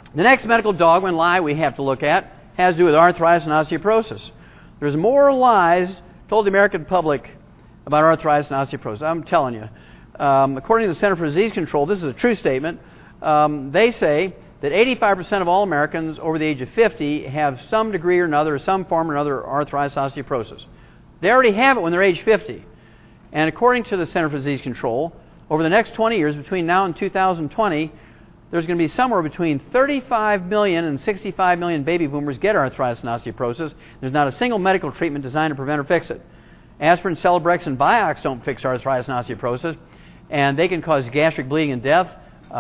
The next medical dogma and lie we have to look at has to do with arthritis and osteoporosis. There's more lies told the American public about arthritis and osteoporosis. I'm telling you. According to the Center for Disease Control, this is a true statement. They say that 85% of all Americans over the age of 50 have some degree or another, some form or another, arthritis, osteoporosis. They already have it when they're age 50. And according to the Center for Disease Control, over the next 20 years, between now and 2020, there's going to be somewhere between 35 million and 65 million baby boomers get arthritis and osteoporosis. There's not a single medical treatment designed to prevent or fix it. Aspirin, Celebrex, and Vioxx don't fix arthritis and osteoporosis, and they can cause gastric bleeding and death.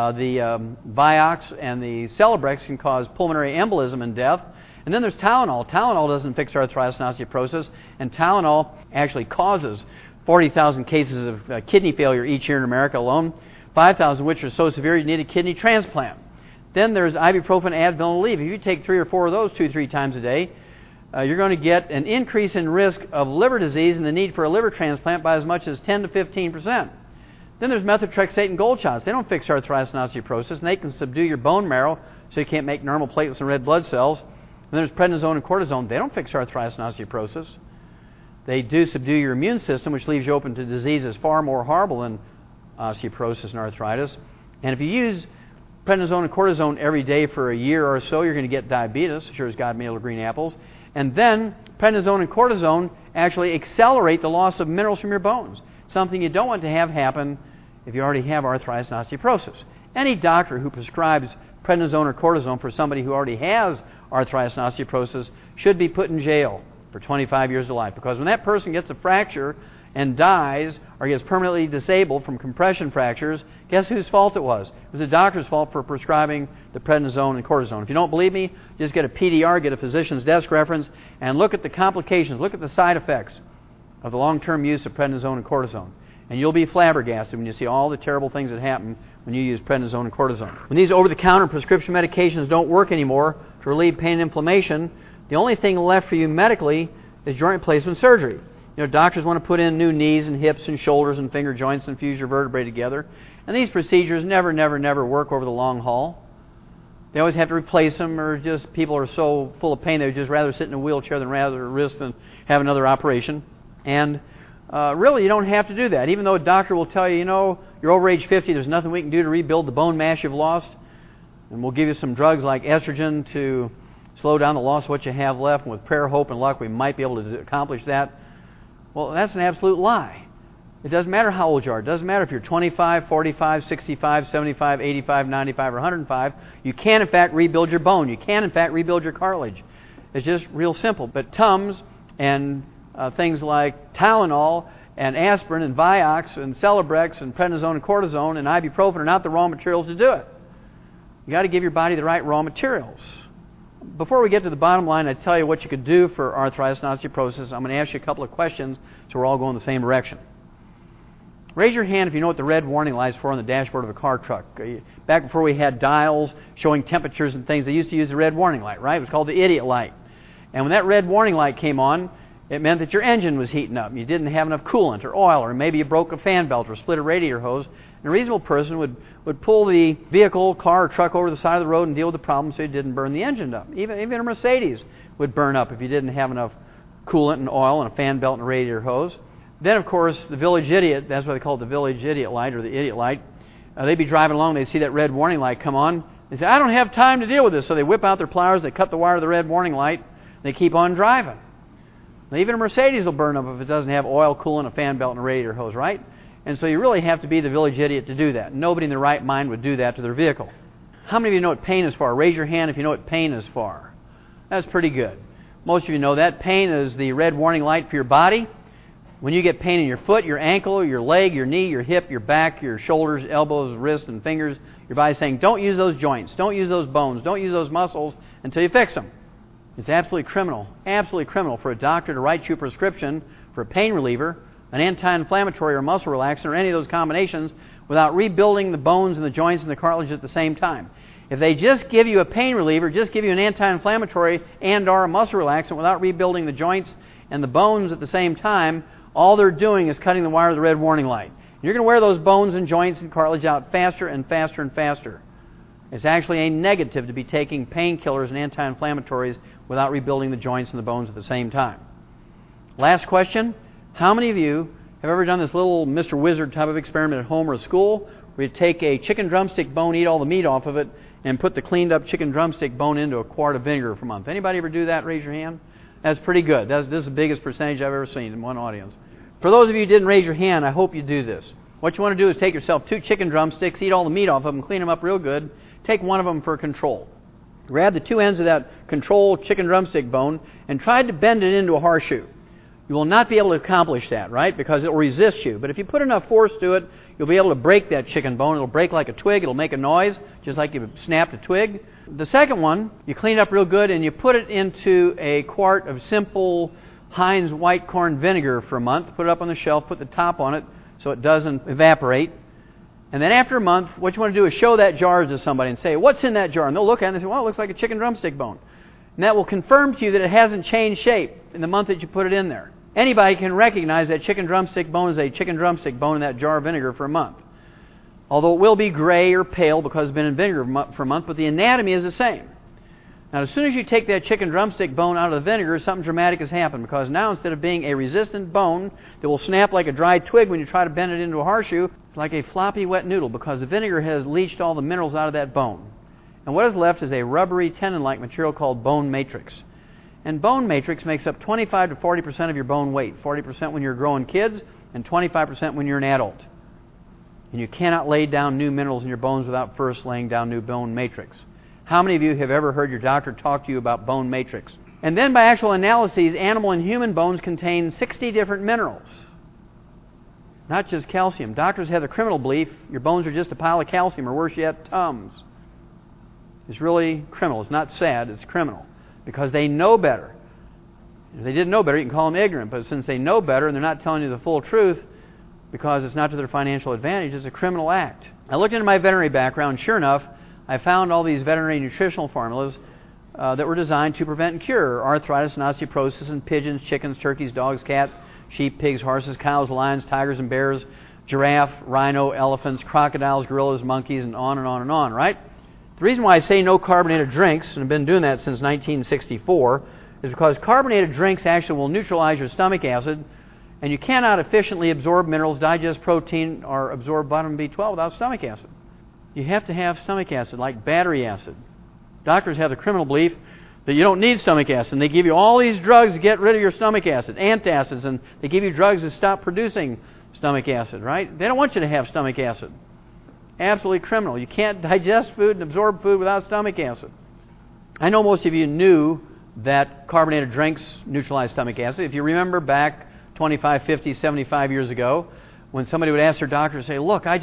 The Vioxx and the Celebrex can cause pulmonary embolism and death. And then there's Tylenol. Tylenol doesn't fix arthritis and osteoporosis, and Tylenol actually causes 40,000 cases of kidney failure each year in America alone, 5,000 which are so severe you need a kidney transplant. Then there's ibuprofen, Advil, and Aleve. If you take 3 or 4 of those 2-3 times a day, you're going to get an increase in risk of liver disease and the need for a liver transplant by as much as 10 to 15%. Then there's methotrexate and gold shots. They don't fix arthritis and osteoporosis, and they can subdue your bone marrow so you can't make normal platelets and red blood cells. And there's prednisone and cortisone. They don't fix arthritis and osteoporosis. They do subdue your immune system, which leaves you open to diseases far more horrible than osteoporosis and arthritis. And if you use prednisone and cortisone every day for a year or so, you're going to get diabetes, sure as God made little green apples. And then prednisone and cortisone actually accelerate the loss of minerals from your bones, something you don't want to have happen if you already have arthritis and osteoporosis. Any doctor who prescribes prednisone or cortisone for somebody who already has arthritis and osteoporosis should be put in jail for 25 years of life, because when that person gets a fracture and dies or gets permanently disabled from compression fractures, guess whose fault it was? It was the doctor's fault for prescribing the prednisone and cortisone. If you don't believe me, just get a PDR, get a physician's desk reference, and look at the complications, look at the side effects of the long-term use of prednisone and cortisone. And you'll be flabbergasted when you see all the terrible things that happen when you use prednisone and cortisone. When these over-the-counter prescription medications don't work anymore to relieve pain and inflammation, the only thing left for you medically is joint replacement surgery. You know, doctors want to put in new knees and hips and shoulders and finger joints and fuse your vertebrae together. And these procedures never work over the long haul. They always have to replace them, or just people are so full of pain they would just rather sit in a wheelchair than rather risk than have another operation. And really, you don't have to do that. Even though a doctor will tell you, you know, you're over age 50, there's nothing we can do to rebuild the bone mass you've lost. And we'll give you some drugs like estrogen to slow down the loss of what you have left. And with prayer, hope, and luck, we might be able to accomplish that. Well, that's an absolute lie. It doesn't matter how old you are. It doesn't matter if you're 25, 45, 65, 75, 85, 95, or 105. You can, in fact, rebuild your bone. You can, in fact, rebuild your cartilage. It's just real simple. But Tums and things like Tylenol and aspirin and Vioxx and Celebrex and prednisone and cortisone and ibuprofen are not the raw materials to do it. You've got to give your body the right raw materials. Before we get to the bottom line, I tell you what you could do for arthritis and osteoporosis. I'm going to ask you a couple of questions so we're all going the same direction. Raise your hand if you know what the red warning light is for on the dashboard of a car truck. Back before we had dials showing temperatures and things, they used to use the red warning light, right? It was called the idiot light. And when that red warning light came on, it meant that your engine was heating up. You didn't have enough coolant or oil, or maybe you broke a fan belt or split a radiator hose. And a reasonable person would pull the vehicle, car, or truck over the side of the road and deal with the problem so it didn't burn the engine up. Even a Mercedes would burn up if you didn't have enough coolant and oil and a fan belt and a radiator hose. Then, of course, the village idiot, that's what they call it, the village idiot light or the idiot light. They'd be driving along, they'd see that red warning light come on. They say, I don't have time to deal with this. So they whip out their pliers, they cut the wire of the red warning light, and they keep on driving. Now, even a Mercedes will burn up if it doesn't have oil, coolant, a fan belt, and a radiator hose, right? And so you really have to be the village idiot to do that. Nobody in their right mind would do that to their vehicle. How many of you know what pain is for? Raise your hand if you know what pain is for. That's pretty good. Most of you know that. Pain is the red warning light for your body. When you get pain in your foot, your ankle, your leg, your knee, your hip, your back, your shoulders, elbows, wrists, and fingers, your body's saying, don't use those joints, don't use those bones, don't use those muscles until you fix them. It's absolutely criminal for a doctor to write you a prescription for a pain reliever, an anti-inflammatory or muscle relaxant, or any of those combinations without rebuilding the bones and the joints and the cartilage at the same time. If they just give you a pain reliever, just give you an anti-inflammatory and or a muscle relaxant without rebuilding the joints and the bones at the same time, all they're doing is cutting the wire of the red warning light. You're going to wear those bones and joints and cartilage out faster and faster and faster It's actually a negative to be taking painkillers and anti-inflammatories without rebuilding the joints and the bones at the same time. Last question. How many of you have ever done this little Mr. Wizard type of experiment at home or school where you take a chicken drumstick bone, eat all the meat off of it, and put the cleaned up chicken drumstick bone into a quart of vinegar for a month? Anybody ever do that? Raise your hand. That's pretty good. This is the biggest percentage I've ever seen in one audience. For those of you who didn't raise your hand, I hope you do this. What you want to do is take yourself 2 chicken drumsticks, eat all the meat off of them, clean them up real good, take one of them for control. Grab the 2 ends of that control chicken drumstick bone and try to bend it into a horseshoe. You will not be able to accomplish that, right? Because it will resist you. But if you put enough force to it, you'll be able to break that chicken bone. It'll break like a twig. It'll make a noise, just like you snapped a twig. The second one, you clean it up real good and you put it into a quart of simple Heinz white corn vinegar for a month. Put it up on the shelf, put the top on it so it doesn't evaporate. And then after a month, what you want to do is show that jar to somebody and say, what's in that jar? And they'll look at it and they say, well, it looks like a chicken drumstick bone. And that will confirm to you that it hasn't changed shape in the month that you put it in there. Anybody can recognize that chicken drumstick bone is a chicken drumstick bone in that jar of vinegar for a month. Although it will be gray or pale because it's been in vinegar for a month, but the anatomy is the same. Now, as soon as you take that chicken drumstick bone out of the vinegar, something dramatic has happened, because now instead of being a resistant bone that will snap like a dry twig when you try to bend it into a horseshoe, it's like a floppy wet noodle because the vinegar has leached all the minerals out of that bone. And what is left is a rubbery tendon-like material called bone matrix. And bone matrix makes up 25 to 40% of your bone weight. 40% when you're growing kids and 25% when you're an adult. And you cannot lay down new minerals in your bones without first laying down new bone matrix. How many of you have ever heard your doctor talk to you about bone matrix? And then by actual analyses, animal and human bones contain 60 different minerals. Not just calcium. Doctors have the criminal belief your bones are just a pile of calcium, or worse yet, Tums. It's really criminal. It's not sad, it's criminal. Because they know better. If they didn't know better, you can call them ignorant. But since they know better and they're not telling you the full truth because it's not to their financial advantage, it's a criminal act. I looked into my veterinary background. Sure enough, I found all these veterinary nutritional formulas that were designed to prevent and cure arthritis and osteoporosis in pigeons, chickens, turkeys, dogs, cats, sheep, pigs, horses, cows, lions, tigers, and bears, giraffe, rhino, elephants, crocodiles, gorillas, monkeys, and on and on and on, right? The reason why I say no carbonated drinks, and I've been doing that since 1964, is because carbonated drinks actually will neutralize your stomach acid, and you cannot efficiently absorb minerals, digest protein, or absorb vitamin B12 without stomach acid. You have to have stomach acid, like battery acid. Doctors have the criminal belief that you don't need stomach acid, and they give you all these drugs to get rid of your stomach acid, antacids, and they give you drugs to stop producing stomach acid, right? They don't want you to have stomach acid. Absolutely criminal. You can't digest food and absorb food without stomach acid. I know most of you knew that carbonated drinks neutralize stomach acid. If you remember back 25, 50, 75 years ago, when somebody would ask their doctor, say, look, I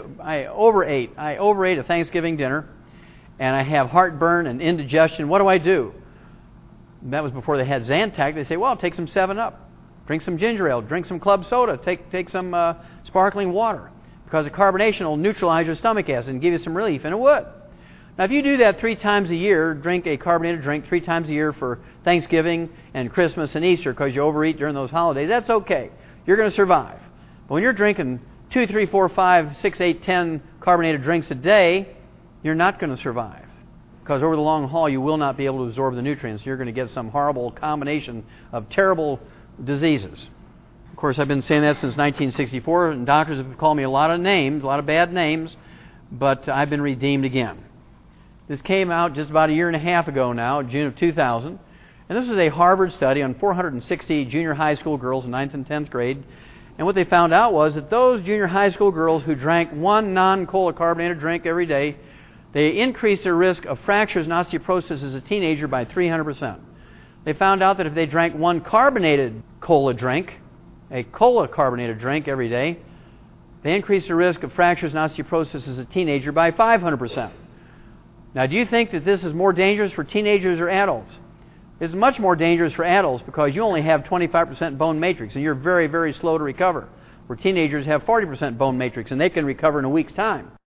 overate a Thanksgiving dinner, and I have heartburn and indigestion. What do I do? And that was before they had Zantac. They say, well, take some 7-Up, drink some ginger ale, drink some club soda, take some sparkling water. Because the carbonation will neutralize your stomach acid and give you some relief, and it would. Now, if you do that 3 times a year, drink a carbonated drink 3 times a year for Thanksgiving and Christmas and Easter because you overeat during those holidays, that's okay. You're going to survive. But when you're drinking 2, 3, 4, 5, 6, 8, 10 carbonated drinks a day, you're not going to survive. Because over the long haul, you will not be able to absorb the nutrients. You're going to get some horrible combination of terrible diseases. Of course, I've been saying that since 1964, and doctors have called me a lot of names, a lot of bad names, but I've been redeemed again. This came out just about 1.5 years ago now, June of 2000, and this is a Harvard study on 460 junior high school girls in 9th and 10th grade, and what they found out was that those junior high school girls who drank one non-cola carbonated drink every day, they increased their risk of fractures and osteoporosis as a teenager by 300%. They found out that if they drank one carbonated cola drink, a cola carbonated drink every day, they increase the risk of fractures and osteoporosis as a teenager by 500%. Now, do you think that this is more dangerous for teenagers or adults? It's much more dangerous for adults because you only have 25% bone matrix and you're very, very slow to recover. Where teenagers have 40% bone matrix and they can recover in a week's time.